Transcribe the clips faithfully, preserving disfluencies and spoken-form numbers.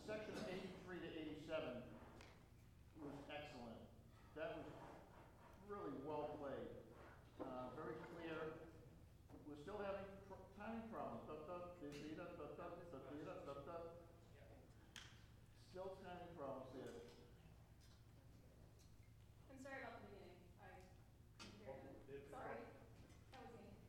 section eighty-three to eighty-seven was excellent. That was really well played. Uh, very clear. We're still having pr timing problems. Da, da, da, da, da, da, da, da, da, da. Still timing problems here. I'm sorry about the beginning. I couldn't hear that. Sorry. That was me.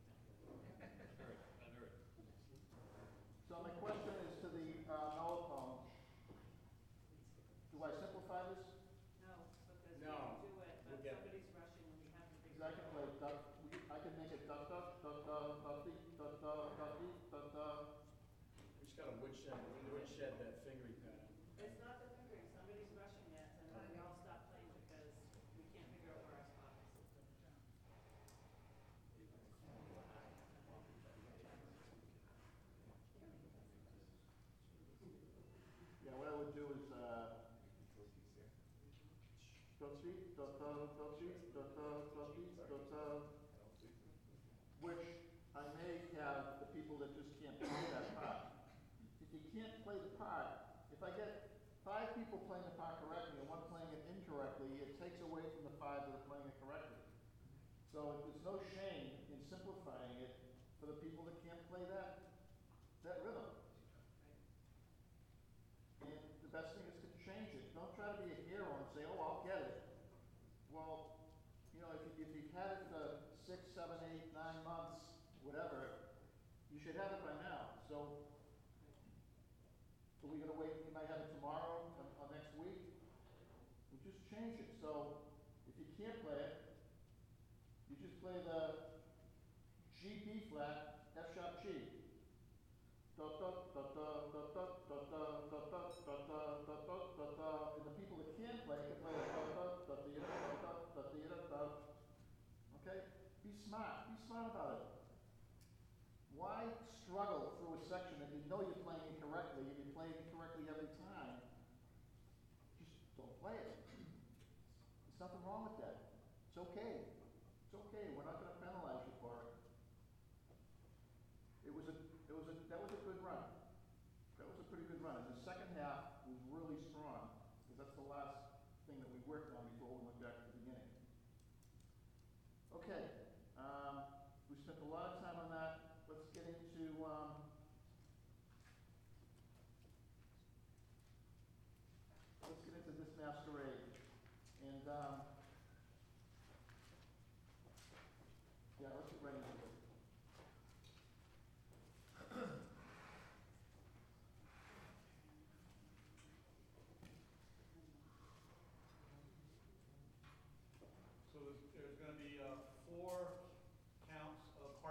So my question is to the uh, mellophone. Do I simplify this? No, because we No, can do it, we'll but get it. somebody's rushing and we have to figure Because I it can out. play duck, we- I can make it duck, duck, duck, duck, duck, dee, duck, duck, duck, dee, duck, duck. We just got a woodshed, woodshed that fingery pad. It's not the fingering, somebody's rushing it, and then we all stop playing because we can't figure out where our spot is. Yeah, what I would do is, uh, duck, dee, duck, duck, duck, dee, duck, duck, duck, dee, duck, duck. Which I may have the people that just can't play that part. If you can't play the part, if I get five people playing the part correctly and one playing it incorrectly, it takes away from the five that are playing it correctly. So there's no shame in simplifying it for the people that can't play that, that rhythm. And the best thing is to change it. Don't try to be a hero and say, oh, I'll get it. Well, you know, if, you, if you've had it for six, seven, eight, nine months, whatever, you should have it by now. So, are we gonna wait, we might have it tomorrow or, or next week? We just change it. So, if you can't play it, you just play the G B flat, F sharp G. Da da da da da da da da da da da da da da da. And the people that can play can play da da da da da da da da da. Okay? Be smart. Be smart about it. Why struggle through a section that you know you're playing incorrectly and you're playing incorrectly every time? Just don't play it. There's nothing wrong with that. It's okay. It's okay. We're not going to penalize you for it. It was a, it was a, that was a good run. That was a pretty good run. And the second half was really strong, because that's the last thing that we worked on before we went back to the beginning. Okay, um, we spent a lot of time on that. Let's get into, um, let's get into this masquerade. And um,